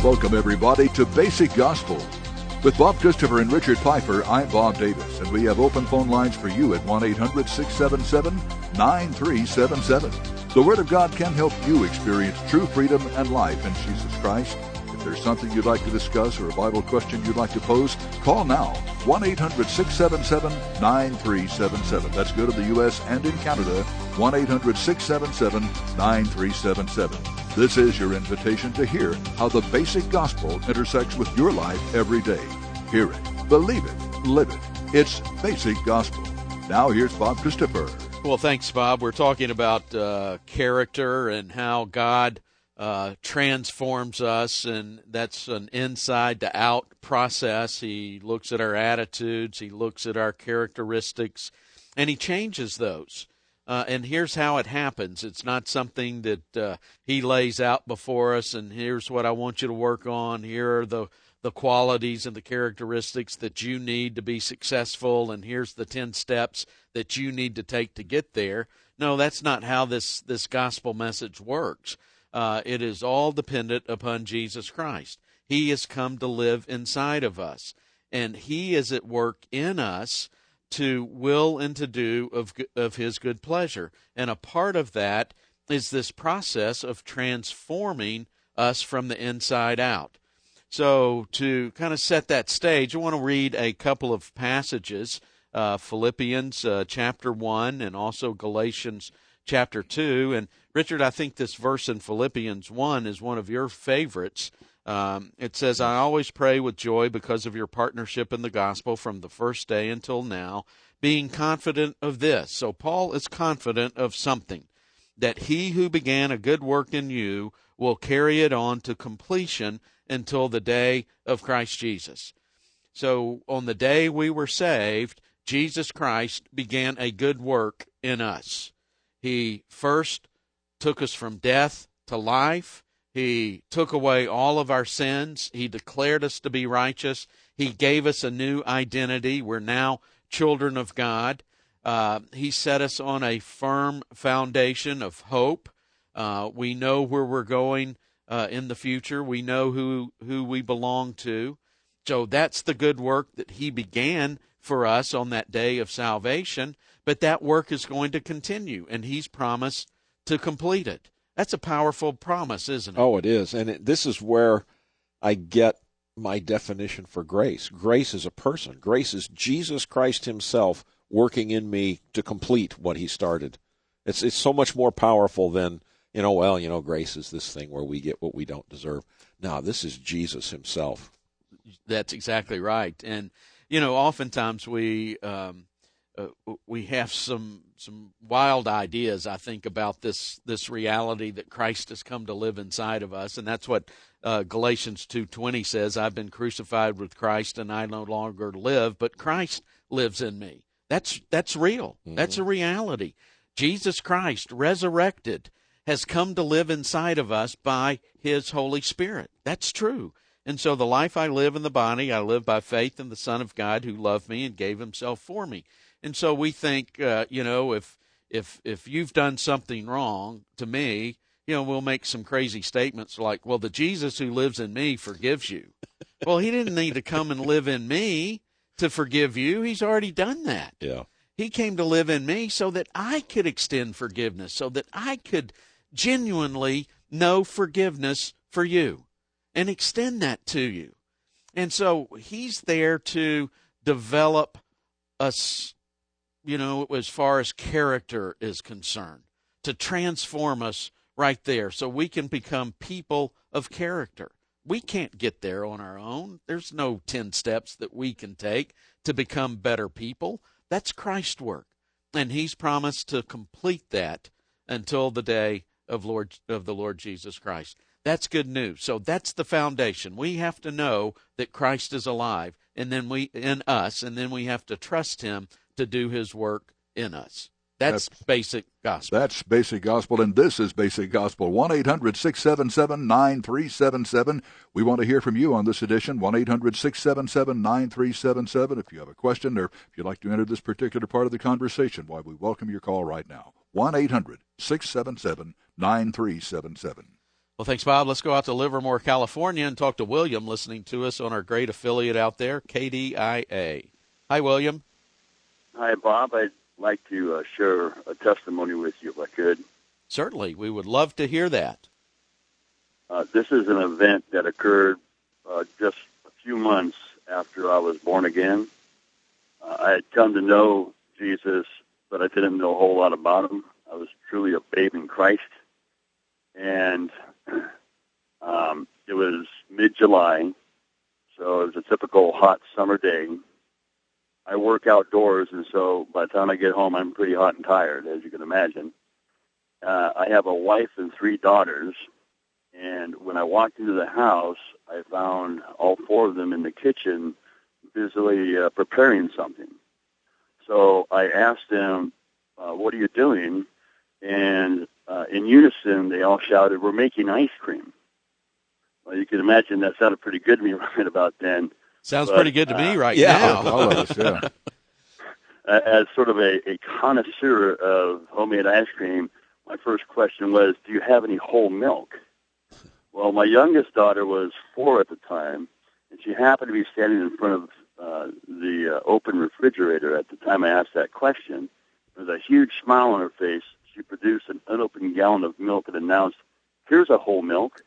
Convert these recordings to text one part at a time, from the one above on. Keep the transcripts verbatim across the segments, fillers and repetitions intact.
Welcome, everybody, to Basic Gospel. With Bob Christopher and Richard Pfeiffer, I'm Bob Davis, and we have open phone lines for you at one eight hundred six seven seven nine three seven seven. The Word of God can help you experience true freedom and life in Jesus Christ. If there's something you'd like to discuss or a Bible question you'd like to pose, call now, one eight hundred six seven seven nine three seven seven. That's good in the U S and in Canada, one eight hundred six seven seven nine three seven seven. This is your invitation to hear how the basic gospel intersects with your life every day. Hear it, believe it, live it. It's Basic Gospel. Now here's Bob Christopher. Well, thanks, Bob. We're talking about uh, character and how God uh, transforms us, and that's an inside-to-out process. He looks at our attitudes, he looks at our characteristics, and he changes those. Uh, and here's how it happens. It's not something that uh, he lays out before us, and here's what I want you to work on. Here are the, the qualities and the characteristics that you need to be successful, and here's the ten steps that you need to take to get there. No, that's not how this, this gospel message works. Uh, it is all dependent upon Jesus Christ. He has come to live inside of us, and he is at work in us to will and to do of of his good pleasure. And a part of that is this process of transforming us from the inside out. So to kind of set that stage, I want to read a couple of passages, uh, Philippians uh, chapter one and also Galatians chapter two. And Richard, I think this verse in Philippians one is one of your favorites. Um, it says, I always pray with joy because of your partnership in the gospel from the first day until now, being confident of this. So Paul is confident of something, that he who began a good work in you will carry it on to completion until the day of Christ Jesus. So on the day we were saved, Jesus Christ began a good work in us. He first took us from death to life. He took away all of our sins. He declared us to be righteous. He gave us a new identity. We're now children of God. Uh, he set us on a firm foundation of hope. Uh, we know where we're going uh, in the future. We know who, who we belong to. So that's the good work that he began for us on that day of salvation. But that work is going to continue, and he's promised to complete it. That's a powerful promise, isn't it? Oh, it is. And it, this is where I get my definition for grace. Grace is a person. Grace is Jesus Christ himself working in me to complete what he started. It's it's so much more powerful than, you know, well, you know, grace is this thing where we get what we don't deserve. No, this is Jesus himself. That's exactly right. And, you know, oftentimes we um, uh, we have some some wild ideas, I think, about this this reality that Christ has come to live inside of us, and that's what uh, Galatians two twenty says, I've been crucified with Christ, and I no longer live, but Christ lives in me. That's that's real. Mm-hmm. That's a reality. Jesus Christ, resurrected, has come to live inside of us by his Holy Spirit. That's true. And so the life I live in the body, I live by faith in the Son of God who loved me and gave himself for me. And so we think, uh, you know, if if if you've done something wrong to me, you know, we'll make some crazy statements like, well, the Jesus who lives in me forgives you. Well, he didn't need to come and live in me to forgive you. He's already done that. Yeah. He came to live in me so that I could extend forgiveness, so that I could genuinely know forgiveness for you and extend that to you. And so he's there to develop us, you know, as far as character is concerned, to transform us right there so we can become people of character. We can't get there on our own. There's no ten steps that we can take to become better people. That's Christ's work, and he's promised to complete that until the day of Lord of the Lord Jesus Christ. That's good news. So that's the foundation. We have to know that Christ is alive, and then we in us, and then we have to trust him to do his work in us. That's, that's basic gospel. That's basic gospel, and this is basic gospel. one eight hundred six seven seven nine three seven seven. We want to hear from you on this edition, one eight hundred six seven seven nine three seven seven. If you have a question or if you'd like to enter this particular part of the conversation, why, we welcome your call right now. one eight hundred six seven seven nine three seven seven. Well, thanks, Bob. Let's go out to Livermore, California, and talk to William, listening to us on our great affiliate out there, K D I A. Hi, William. Hi, Bob. I'd like to uh, share a testimony with you if I could. Certainly. We would love to hear that. Uh, this is an event that occurred uh, just a few months after I was born again. Uh, I had come to know Jesus, but I didn't know a whole lot about him. I was truly a babe in Christ. And um, it was mid-July, so it was a typical hot summer day. I work outdoors, and so by the time I get home, I'm pretty hot and tired, as you can imagine. Uh, I have a wife and three daughters, and when I walked into the house, I found all four of them in the kitchen busily uh, preparing something. So I asked them, uh, what are you doing? And uh, in unison, they all shouted, we're making ice cream. Well, you can imagine that sounded pretty good to me right about then. Sounds but, pretty good to uh, me right yeah. now. All of us, yeah. As sort of a, a connoisseur of homemade ice cream, my first question was, do you have any whole milk? Well, my youngest daughter was four at the time, and she happened to be standing in front of uh, the uh, open refrigerator at the time I asked that question. With a huge smile on her face, she produced an unopened gallon of milk and announced, here's a whole milk.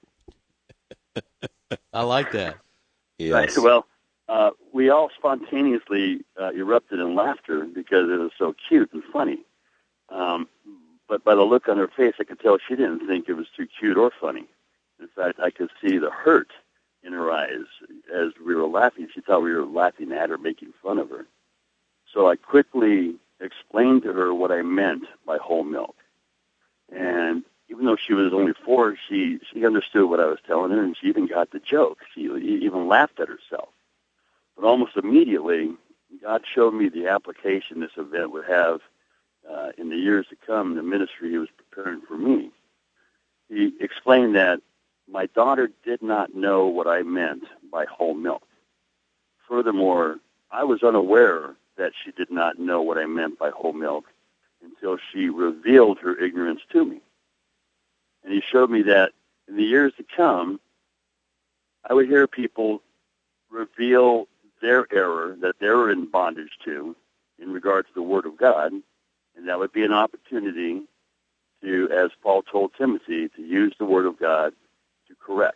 I like that. Yes. Right. Well, uh, we all spontaneously uh, erupted in laughter because it was so cute and funny. Um, but by the look on her face, I could tell she didn't think it was too cute or funny. In fact, I could see the hurt in her eyes as we were laughing. She thought we were laughing at her, making fun of her. So I quickly explained to her what I meant by whole milk. And even though she was only four, she, she understood what I was telling her, and she even got the joke. She even laughed at herself. But almost immediately, God showed me the application this event would have uh, in the years to come, the ministry he was preparing for me. He explained that my daughter did not know what I meant by whole milk. Furthermore, I was unaware that she did not know what I meant by whole milk until she revealed her ignorance to me. And he showed me that in the years to come, I would hear people reveal their error that they were in bondage to in regard to the Word of God, and that would be an opportunity to, as Paul told Timothy, to use the Word of God to correct.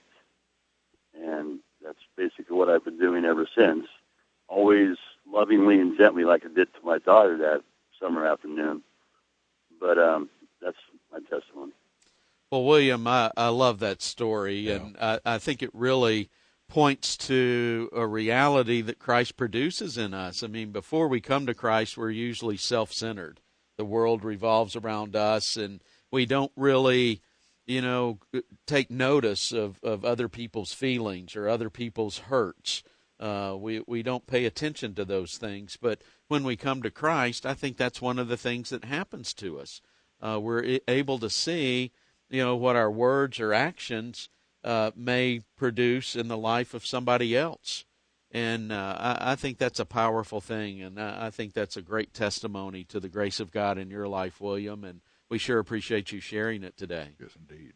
And that's basically what I've been doing ever since, always lovingly and gently like I did to my daughter that summer afternoon. But um, that's my testimony. Well, William, I, I love that story, yeah. and I, I think it really points to a reality that Christ produces in us. I mean, before we come to Christ, we're usually self-centered. The world revolves around us, and we don't really, you know, take notice of, of other people's feelings or other people's hurts. Uh, we, we don't pay attention to those things. But when we come to Christ, I think that's one of the things that happens to us. Uh, we're able to see, you know, what our words or actions uh, may produce in the life of somebody else. And uh, I, I think that's a powerful thing, and I, I think that's a great testimony to the grace of God in your life, William, and we sure appreciate you sharing it today. Yes, indeed.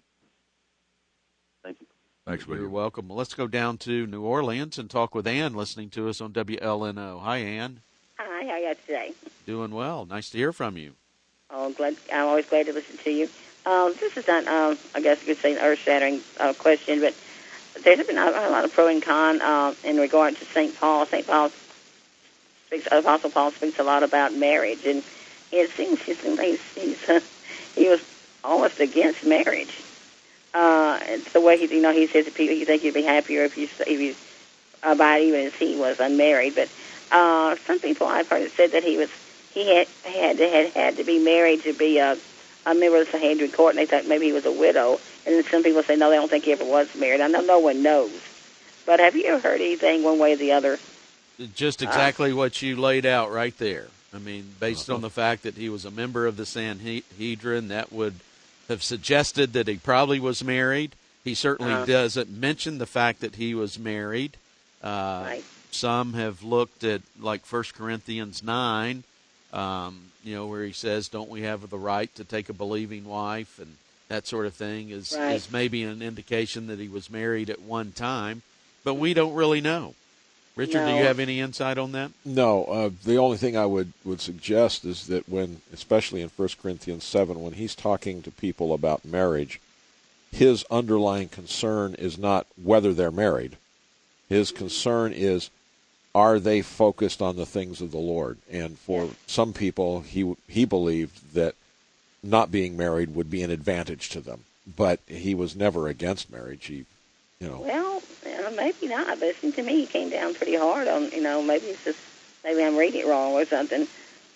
Thank you. Thanks, William. You're welcome. Well, let's go down to New Orleans and talk with Ann, listening to us on W L N O. Hi, Ann. Hi, how are you today? Doing well. Nice to hear from you. Oh, glad. I'm always glad to listen to you. Um, this is not, um, I guess you could say, an earth-shattering uh, question, but there's been a, a lot of pro and con uh, in regard to Saint Paul. Saint Paul speaks, Apostle Paul speaks a lot about marriage, and it seems, it seems like he's, he's, uh, he was almost against marriage. Uh, it's the way he, you know, he says to people, you think you'd be happier if you if you abide even as he was unmarried. But uh, some people I've heard said that he was he had had to, had had to be married to be a, a member of the Sanhedrin court, and they thought maybe he was a widow. And then some people say no, they don't think he ever was married. I know no one knows, but have you ever heard anything one way or the other? Just exactly uh, what you laid out right there. I mean, based uh-huh. on the fact that he was a member of the Sanhedrin, that would have suggested that he probably was married. He certainly uh, doesn't mention the fact that he was married. Uh, right. Some have looked at, like, First Corinthians nine, um, you know, where he says, don't we have the right to take a believing wife? And that sort of thing is, Right. is maybe an indication that he was married at one time, but we don't really know. Richard, do No. you have any insight on that? No, uh, the only thing I would, would suggest is that when, especially in First Corinthians seven, when he's talking to people about marriage, his underlying concern is not whether they're married. His concern is, are they focused on the things of the Lord? And for some people, he he believed that not being married would be an advantage to them. But he was never against marriage. He, you know. Well, uh, maybe not, but it seemed to me he came down pretty hard on, you know, maybe it's just, maybe I'm reading it wrong or something.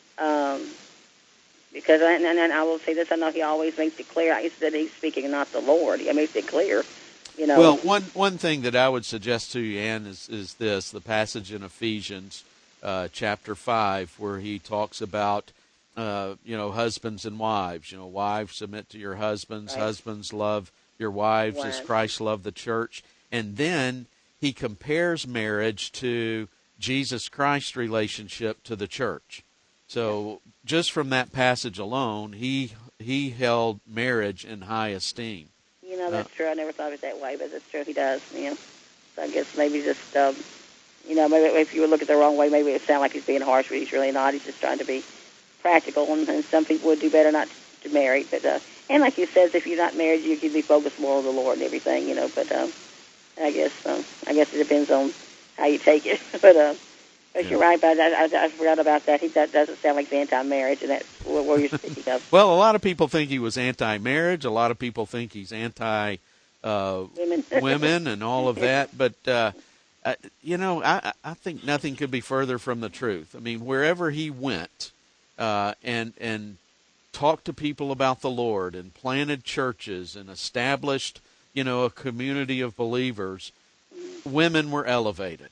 Um, because, I, and, and I will say this, I know he always makes it clear, he said he's speaking not the Lord. He makes it clear, you know. Well, one one thing that I would suggest to you, Ann, is, is this, the passage in Ephesians uh, chapter five, where he talks about, uh, you know, husbands and wives. You know, wives, submit to your husbands. Right. Husbands, love your wives Wow. as Christ loved the church. And then he compares marriage to Jesus Christ's relationship to the church. So just from that passage alone, he he held marriage in high esteem. You know, that's true. I never thought of it that way, but that's true. He does, you know. So I guess maybe just, um, you know, maybe if you would look at it the wrong way, maybe it would sound like he's being harsh, but he's really not. He's just trying to be practical, and, and some people would do better not to marry. But uh, and like you said, if you're not married, you can be focused more on the Lord and everything, you know. But um, I guess um, I guess it depends on how you take it. but uh, but you're right. But I, I, I forgot about that. He that doesn't sound like he's anti-marriage, and that's where, where you're speaking of. Well, a lot of people think he was anti-marriage. A lot of people think he's anti uh, Women. women and all of that. But uh, uh, you know, I, I think nothing could be further from the truth. I mean, wherever he went, uh, and and talked to people about the Lord, and planted churches, and established, you know, a community of believers, women were elevated.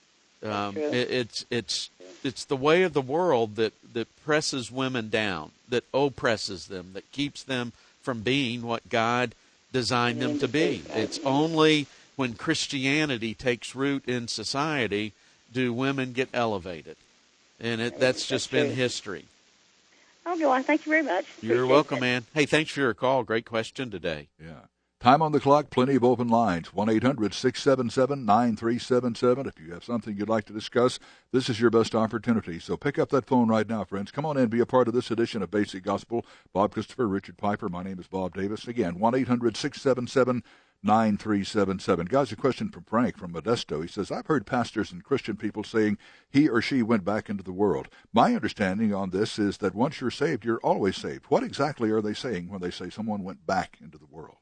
Um, That's true. it, it's it's it's the way of the world that, that presses women down, that oppresses them, that keeps them from being what God designed them to be. It's only when Christianity takes root in society do women get elevated, and it, that's just been history. Okay, well, thank you very much. You're Appreciate welcome, it. man. Hey, thanks for your call. Great question today. Yeah. Time on the clock, plenty of open lines. one eight hundred six seven seven nine three seven seven. If you have something you'd like to discuss, this is your best opportunity. So pick up that phone right now, friends. Come on in, be a part of this edition of Basic Gospel. Bob Christopher, Richard Piper. My name is Bob Davis. Again, one eight hundred six seven seven nine three seven seven. Guys, a question from Frank from Modesto. He says, I've heard pastors and Christian people saying he or she went back into the world. My understanding on this is that once you're saved, you're always saved. What exactly are they saying when they say someone went back into the world?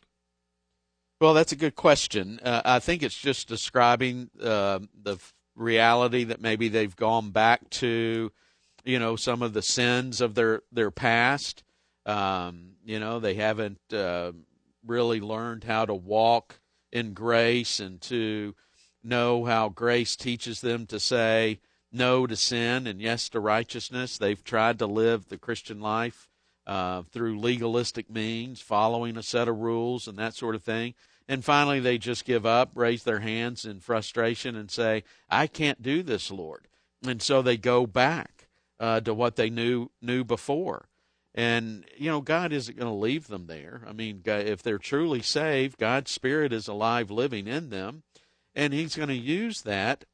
Well, that's a good question. Uh, I think it's just describing uh, the f- reality that maybe they've gone back to, you know, some of the sins of their, their past. Um, you know, they haven't uh, really learned how to walk in grace and to know how grace teaches them to say no to sin and yes to righteousness. They've tried to live the Christian life uh, through legalistic means, following a set of rules and that sort of thing. And finally, they just give up, raise their hands in frustration and say, I can't do this, Lord. And so they go back uh, to what they knew knew before. And, you know, God isn't going to leave them there. I mean, if they're truly saved, God's Spirit is alive, living in them, and He's going to use that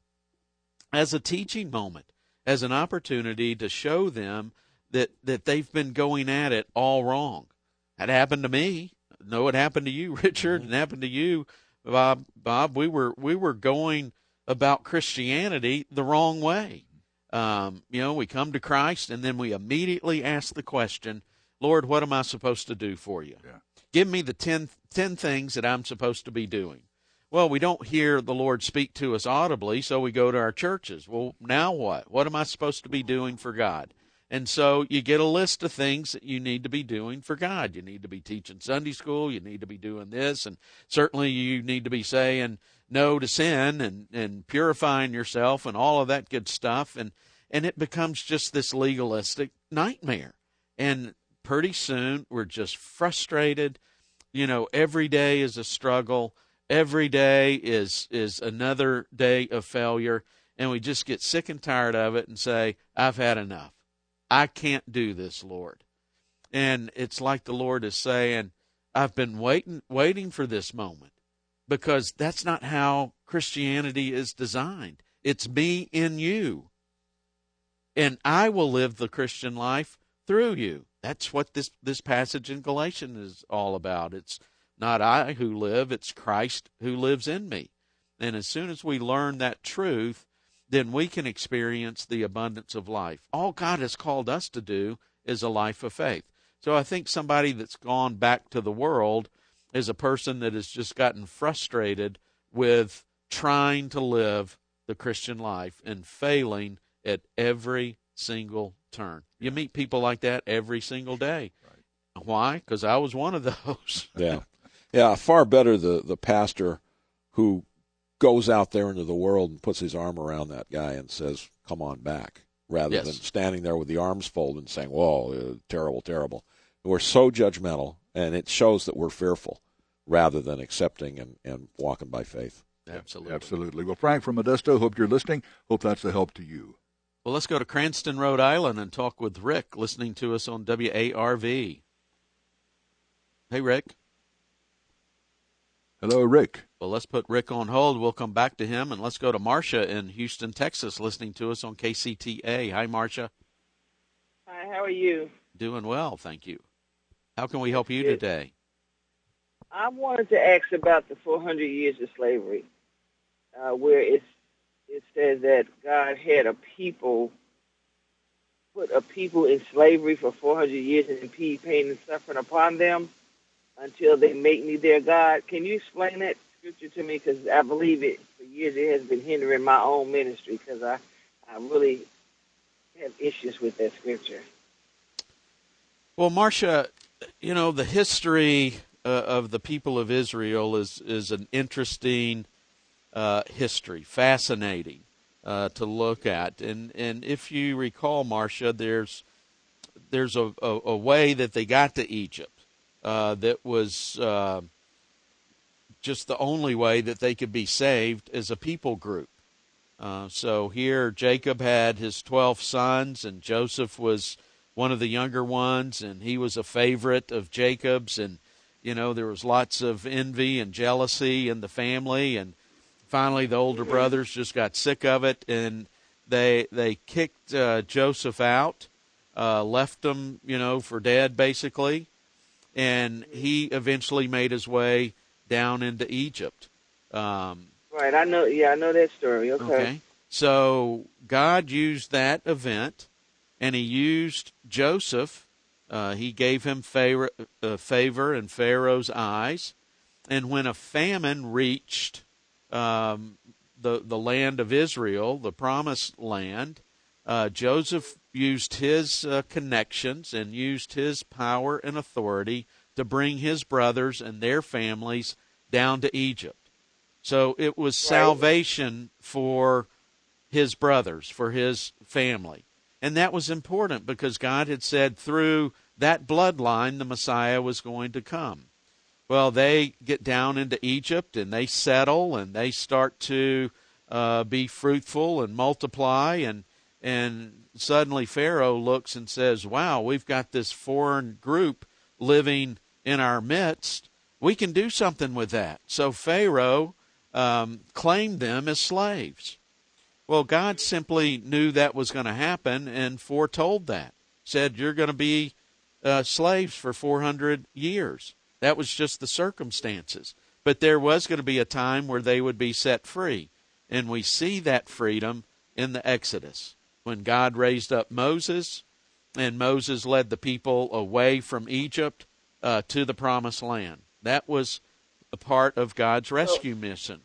as a teaching moment, as an opportunity to show them that, that they've been going at it all wrong. That happened to me. No, it happened to you, Richard. It happened to you, Bob. Bob, we were we were going about Christianity the wrong way. Um, you know, we come to Christ, and then we immediately ask the question, Lord, what am I supposed to do for you? Yeah. Give me the ten, ten things that I'm supposed to be doing. Well, we don't hear the Lord speak to us audibly, so we go to our churches. Well, now what? What am I supposed to be doing for God? And so you get a list of things that you need to be doing for God. You need to be teaching Sunday school. You need to be doing this. And certainly you need to be saying no to sin and, and purifying yourself and all of that good stuff. And, and it becomes just this legalistic nightmare. And pretty soon we're just frustrated. You know, every day is a struggle. Every day is, is another day of failure. And we just get sick and tired of it and say, I've had enough. I can't do this, Lord. And it's like the Lord is saying, I've been waiting, waiting for this moment, because that's not how Christianity is designed. It's me in you, and I will live the Christian life through you. That's what this, this passage in Galatians is all about. It's not I who live, it's Christ who lives in me. And as soon as we learn that truth, then we can experience the abundance of life. All God has called us to do is a life of faith. So I think somebody that's gone back to the world is a person that has just gotten frustrated with trying to live the Christian life and failing at every single turn. You meet people like that every single day. Right. Why? Because I was one of those. Yeah. Yeah, far better the, the pastor who goes out there into the world and puts his arm around that guy and says, come on back, rather yes. than standing there with the arms folded and saying, whoa, uh, terrible, terrible. We're so judgmental, and it shows that we're fearful rather than accepting and, and walking by faith. Absolutely. Absolutely. Well, Frank from Modesto, hope you're listening. Hope that's a help to you. Well, let's go to Cranston, Rhode Island, and talk with Rick, listening to us on W A R V. Hey, Rick. Hello, Rick. Well, let's put Rick on hold. We'll come back to him, and let's go to Marcia in Houston, Texas, listening to us on K C T A. Hi, Marcia. Hi, how are you? Doing well, thank you. How can we help you today? I wanted to ask about the four hundred years of slavery, uh, where it's, it says that God had a people, put a people in slavery for four hundred years and impede pain and suffering upon them until they make me their God. Can you explain that scripture to me? Because I believe it for years it has been hindering my own ministry, because I, I really have issues with that scripture. Well, Marcia, you know, the history uh, of the people of Israel is, is an interesting uh, history, fascinating uh, to look at. And and if you recall, Marcia, there's there's a, a, a way that they got to Egypt uh, that was uh, just the only way that they could be saved as a people group. Uh, so here Jacob had his twelve sons, and Joseph was one of the younger ones, and he was a favorite of Jacob's, and, you know, there was lots of envy and jealousy in the family, and finally the older brothers just got sick of it, and they they kicked uh, Joseph out, uh, left him, you know, for dead, basically, and he eventually made his way down into Egypt. Um, right, I know, yeah, I know that story, okay. Okay, so God used that event, and he used Joseph. Uh, he gave him favor, uh, favor in Pharaoh's eyes. And when a famine reached um, the, the land of Israel, the promised land, uh, Joseph used his uh, connections and used his power and authority to bring his brothers and their families down to Egypt. So it was right. Salvation for his brothers, for his family. And that was important because God had said through that bloodline the Messiah was going to come. Well, they get down into Egypt and they settle and they start to uh, be fruitful and multiply. And, and suddenly Pharaoh looks and says, wow, we've got this foreign group living in our midst. We can do something with that. So Pharaoh um, claimed them as slaves. Well, God simply knew that was going to happen and foretold that. Said, you're going to be uh, slaves for four hundred years. That was just the circumstances. But there was going to be a time where they would be set free. And we see that freedom in the Exodus, when God raised up Moses, and Moses led the people away from Egypt uh, to the promised land. That was a part of God's rescue mission.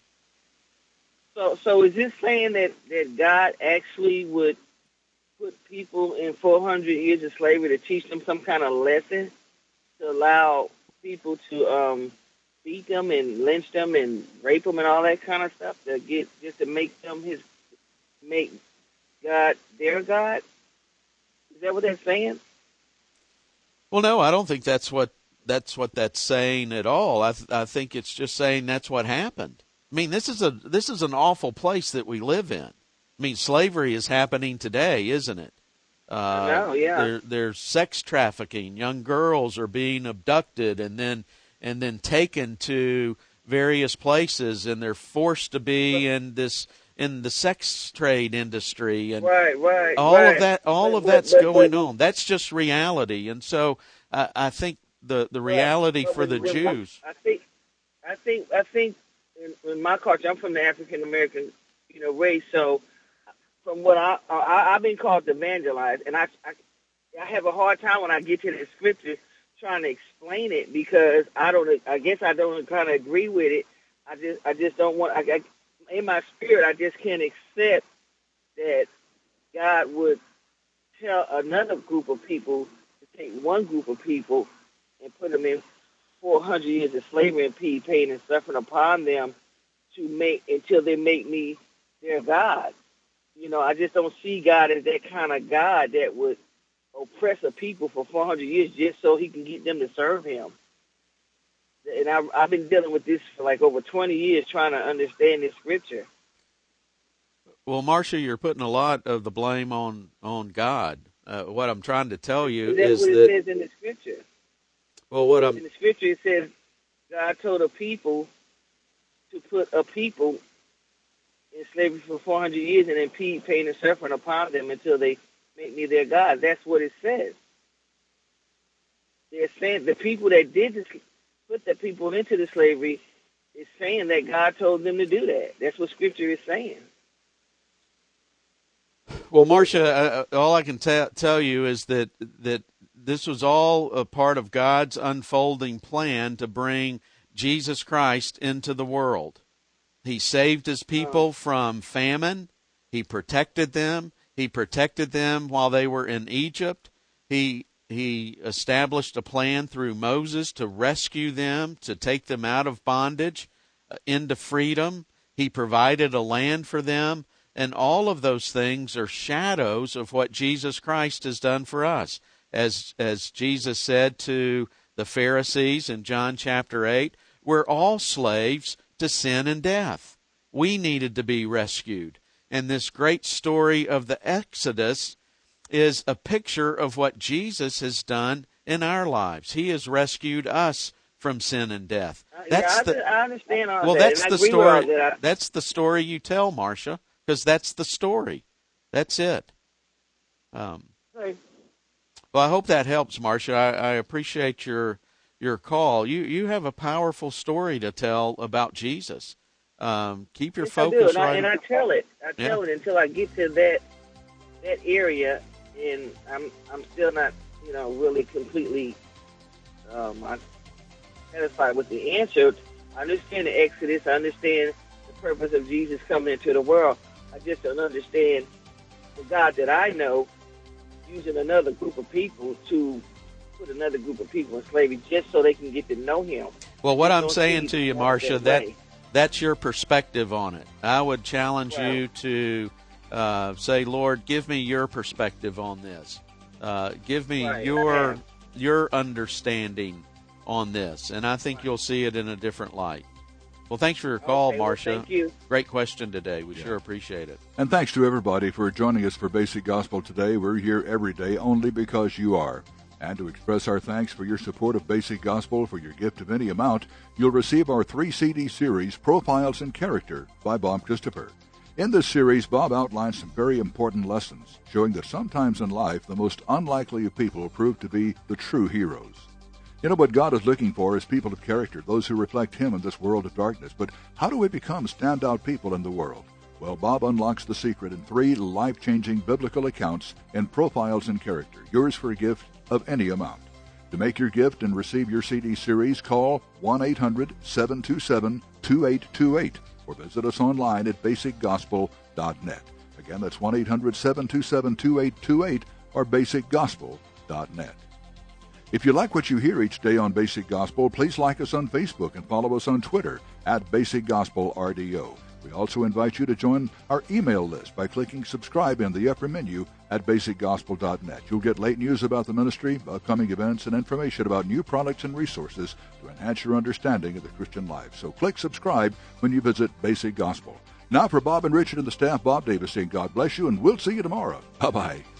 So, so is this saying that, that God actually would put people in four hundred years of slavery to teach them some kind of lesson, to allow people to um, beat them and lynch them and rape them and all that kind of stuff, to get just to make them his, make God their God? Is that what they're saying? Well, no, I don't think that's what that's what that's saying at all. I th- I think it's just saying that's what happened. I mean, this is a this is an awful place that we live in. I mean, slavery is happening today, isn't it? Uh, I know, yeah. There, there's sex trafficking. Young girls are being abducted and then and then taken to various places, and they're forced to be in this in the sex trade industry, and right, right, all right. of that. All but, of that's but, going but, on. That's just reality, and so uh, I think the the reality but, for the but, Jews. I think, I think, I think, in, in my culture, I'm from the African American, you know, race. So, from what I, I I've been called to evangelize, and I, I I have a hard time when I get to the scripture trying to explain it, because I don't. I guess I don't kind of agree with it. I just I just don't want. I, I, in my spirit, I just can't accept that God would tell another group of people to take one group of people and put them in four hundred years of slavery and pain and suffering upon them to make until they make me their God. You know, I just don't see God as that kind of God that would oppress a people for four hundred years just so he can get them to serve him. And I've, I've been dealing with this for like over twenty years, trying to understand this scripture. Well, Marcia, you're putting a lot of the blame on, on God. Uh, what I'm trying to tell you That's is what that... it says in the scripture. Well, what I'm... In the scripture, it says God told a people to put a people in slavery for four hundred years and impede pain and suffering upon them until they make me their God. That's what it says. They're saying the people that did this, put the people into the slavery, is saying that God told them to do that. That's what Scripture is saying. Well, Marcia, uh, all I can t- tell you is that that this was all a part of God's unfolding plan to bring Jesus Christ into the world. He saved his people from famine. He protected them. He protected them while they were in Egypt. He he established a plan through Moses to rescue them, to take them out of bondage uh, into freedom. He provided a land for them. And all of those things are shadows of what Jesus Christ has done for us. As as Jesus said to the Pharisees in John chapter eight, we're all slaves to sin and death. We needed to be rescued. And this great story of the Exodus is a picture of what Jesus has done in our lives. He has rescued us from sin and death. That's yeah, I, the, I understand all well, that. that's and the I agree story. with all that. I, that's the story you tell, Marcia, because that's the story. That's it. Um, okay. well, I hope that helps, Marcia. I, I appreciate your your call. You you have a powerful story to tell about Jesus. Um, keep your yes, focus I do. And right. I, and I tell it. I tell Yeah. it until I get to that that area, and I'm I'm still not, you know, really completely um, I'm satisfied with the answer. I understand the Exodus. I understand the purpose of Jesus coming into the world. I just don't understand the God that I know using another group of people to put another group of people in slavery just so they can get to know him. Well, what I I'm don't saying see to you, it Marcia, that that way. that's your perspective on it. I would challenge Well- you to uh, say, Lord, give me your perspective on this. Uh, give me Right, your okay. your understanding on this, and I think you'll see it in a different light. Well, thanks for your call, Okay, well, Marcia. thank you. Great question today. We sure appreciate it. And thanks to everybody for joining us for Basic Gospel today. We're here every day only because you are. And to express our thanks for your support of Basic Gospel, for your gift of any amount, you'll receive our three C D series, Profiles in Character, by Bob Christopher. In this series, Bob outlines some very important lessons, showing that sometimes in life, the most unlikely of people prove to be the true heroes. You know, what God is looking for is people of character, those who reflect Him in this world of darkness. But how do we become standout people in the world? Well, Bob unlocks the secret in three life-changing biblical accounts and Profiles in Character, yours for a gift of any amount. To make your gift and receive your C D series, call one eight hundred seven two seven two eight two eight or visit us online at basic gospel dot net. Again, that's one eight hundred seven two seven two eight two eight or basic gospel dot net. If you like what you hear each day on Basic Gospel, please like us on Facebook and follow us on Twitter at Basic Gospel R D O. We also invite you to join our email list by clicking subscribe in the upper menu at basic gospel dot net. You'll get late news about the ministry, upcoming events, and information about new products and resources to enhance your understanding of the Christian life. So click subscribe when you visit Basic Gospel. Now for Bob and Richard and the staff, Bob Davis saying God bless you, and we'll see you tomorrow. Bye-bye.